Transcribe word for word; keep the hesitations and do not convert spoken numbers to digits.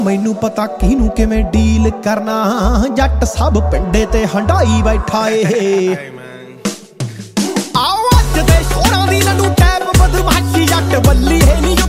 ਮੈਨੂੰ ਪਤਾ ਕਿਹਨੂੰ ਕਿਵੇਂ ਡੀਲ ਕਰਨਾ, ਜੱਟ ਸਭ ਪਿੰਡੇ ਤੇ ਹੰਡਾਈ ਬੈਠਾ ਏ। ਆਓ ਅੱਜ ਦੇ ਸ਼ੋਰਾਂ ਦੀ ਲੱਡੂ ਟੈਪ ਬਦਮਾਸ਼ੀ, ਜੱਟ ਬੱਲੀ ਹੈ ਨੀ